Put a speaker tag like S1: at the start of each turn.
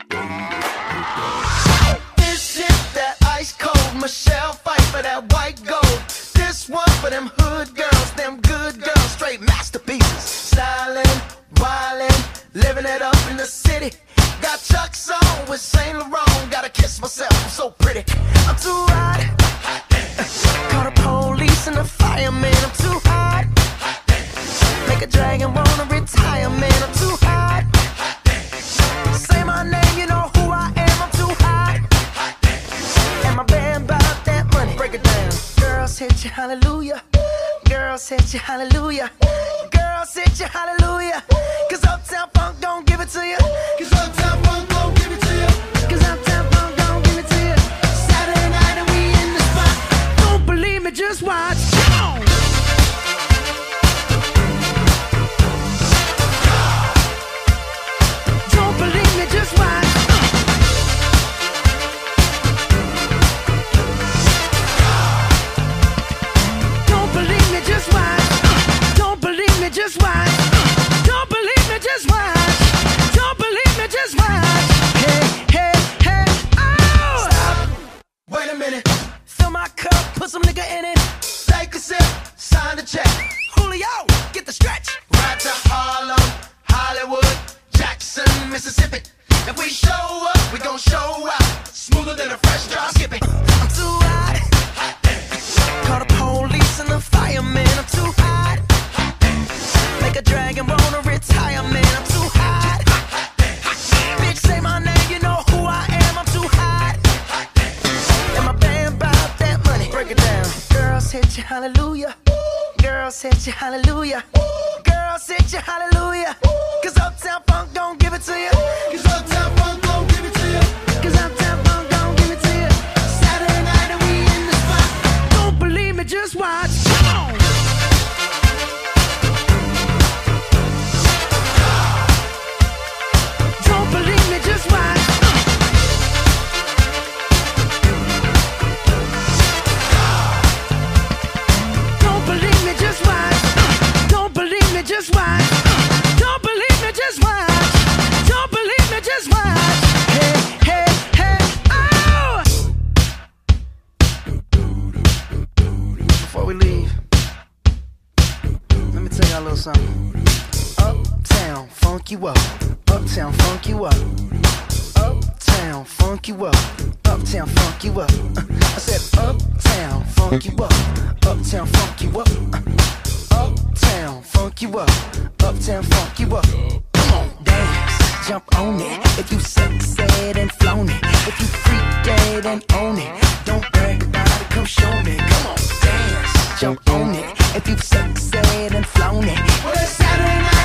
S1: This is that ice cold Michelle fight for that white gold. This one for them hood girls, them good girls, straight masterpieces. Stylin', wildin', living it up in the city. Got Chuck's on with Saint Laurent. Gotta kiss myself, I'm so pretty. I'm too hot. Call the police and the fireman. I'm too hot. Make a dragon wanna retire, man. I'm too hot. Say my name, you know who I am. I'm too hot. And my band bought that money. Break it down. Girls hit you, hallelujah. Girls hit you, hallelujah. Girls hit you, hallelujah. Cause Uptown Funk don't give it to you. Cause Uptown Funk don't give it to you. Cause Uptown Funk don't give it to you. Saturday night and we in the spot. Don't believe me, just watch. Come on. Don't believe me, just watch. Don't believe me, just watch. Don't believe me, just watch. Don't believe me, just watch. Don't believe me, just watch. Hey, hey, hey, oh! Stop. Wait a minute. Fill my cup, put some nigga in it. Take a sip, sign the check. Julio, get the stretch. Right to Harlem, Hollywood, Jackson, Mississippi. If we show up, we gon' show out. Smoother than a fresh drop. Skip it. I'm too hot. Call the police and the fireman. I'm too hot. Make a dragon wanna retire, man. I'm too hot. Bitch, say my name, you know who I am. I'm too hot. And my band bought that money. Break it down. Girls hit you, hallelujah. Girls hit you, hallelujah. Girls hit you, hallelujah. Cause Uptown Funk don't give it to you. Cause Uptown Funk don't give it to you. Cause Uptown Funk don't give it to you. Saturday night and we in the spot. Don't believe me, just watch. Come on. Don't believe me, just watch. Don't believe me, just watch. Don't believe me, just watch. Don't believe me, just watch. Don't believe me, just watch. Hey, hey, hey, oh! Before we leave, let me tell y'all a little something. Uptown, funk you up. Uptown, funk you up. Uptown, funk you up. Uptown, funk you up. I said uptown, funk you up. Uptown, funk you up. Uptown, funk you up. Uptown, funk you up. Come on, dance, jump on it. If you sexed and flown it. If you freak dead and own it. Don't brag about it, come show me. Come on, dance, jump on it. If you sexed and flown it. Well, it's Saturday night.